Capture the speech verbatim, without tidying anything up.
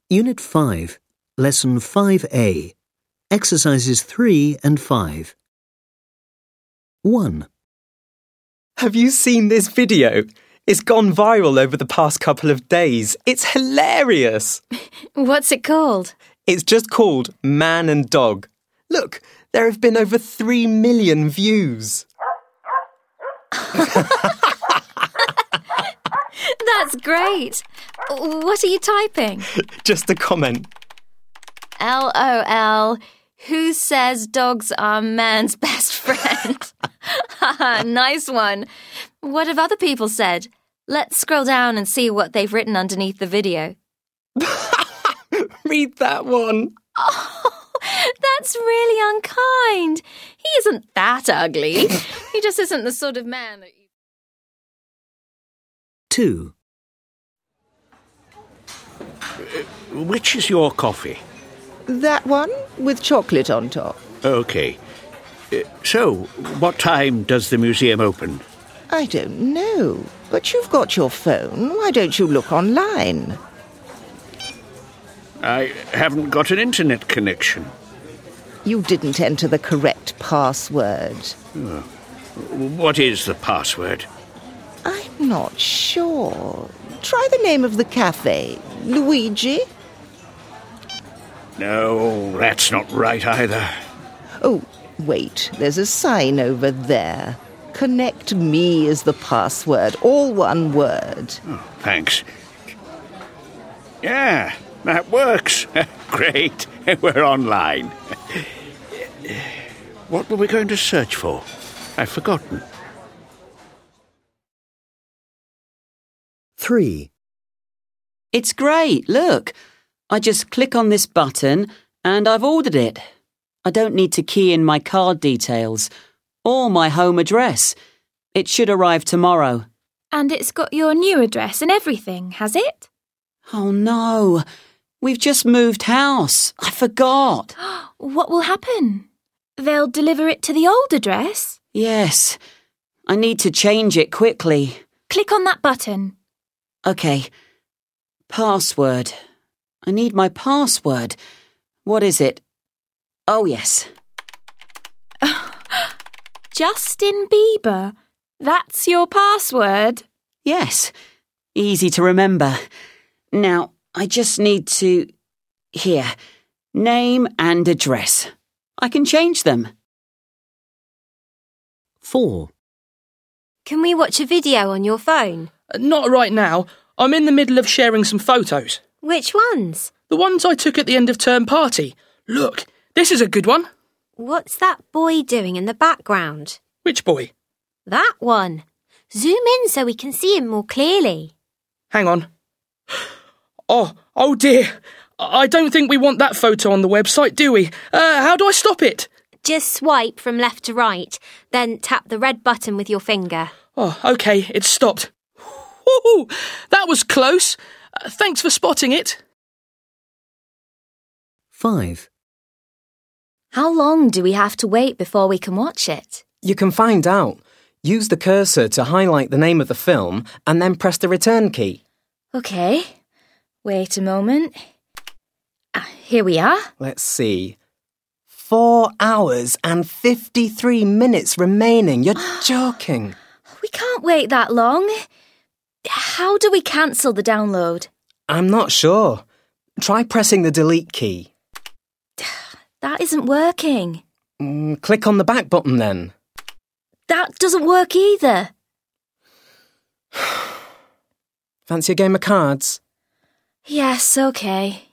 Unit five, Lesson five A, Exercises three and five. one. Have you seen this video? It's gone viral over the past couple of days. It's hilarious. What's it called? It's just called Man and Dog. Look, there have been over three million views. That's great. What are you typing? Just a comment. L O L. Who says dogs are man's best friend? Haha, nice one. What have other people said? Let's scroll down and see what they've written underneath the video. Read that one. Oh, that's really unkind. He isn't that ugly. He just isn't the sort of man that you... two. Which is your coffee? That one, with chocolate on top. OK. Uh, so, what time does the museum open? I don't know, but you've got your phone. Why don't you look online? I haven't got an internet connection. You didn't enter the correct password. Oh. What is the password? I'm not sure. Try the name of the cafe. Luigi? No, that's not right either. Oh, wait, there's a sign over there. Connect me is the password, all one word. Oh, thanks. Yeah, that works. Great, we're online. What were we going to search for? I've forgotten. three. It's great, look. I just click on this button and I've ordered it. I don't need to key in my card details or my home address. It should arrive tomorrow. And it's got your new address and everything, has it? Oh no, we've just moved house. I forgot. What will happen? They'll deliver it to the old address? Yes, I need to change it quickly. Click on that button. OK. Password. I need my password. What is it? Oh, yes. Justin Bieber. That's your password? Yes. Easy to remember. Now, I just need to... Here. Name and address. I can change them. four. Can we watch a video on your phone? Not right now. I'm in the middle of sharing some photos. Which ones? The ones I took at the end of term party. Look, this is a good one. What's that boy doing in the background? Which boy? That one. Zoom in so we can see him more clearly. Hang on. Oh, oh dear. I don't think we want that photo on the website, do we? Uh, how do I stop it? Just swipe from left to right, then tap the red button with your finger. Oh, OK, it's stopped. Woo-hoo, that was close. Uh, thanks for spotting it. five. How long do we have to wait before we can watch it? You can find out. Use the cursor to highlight the name of the film and then press the return key. OK. Wait a moment. Ah, here we are. Let's see. Four hours and fifty-three minutes remaining. You're joking. We can't wait that long. How do we cancel the download? I'm not sure. Try pressing the delete key. That isn't working. Mm, click on the back button then. That doesn't work either. Fancy a game of cards? Yes, OK.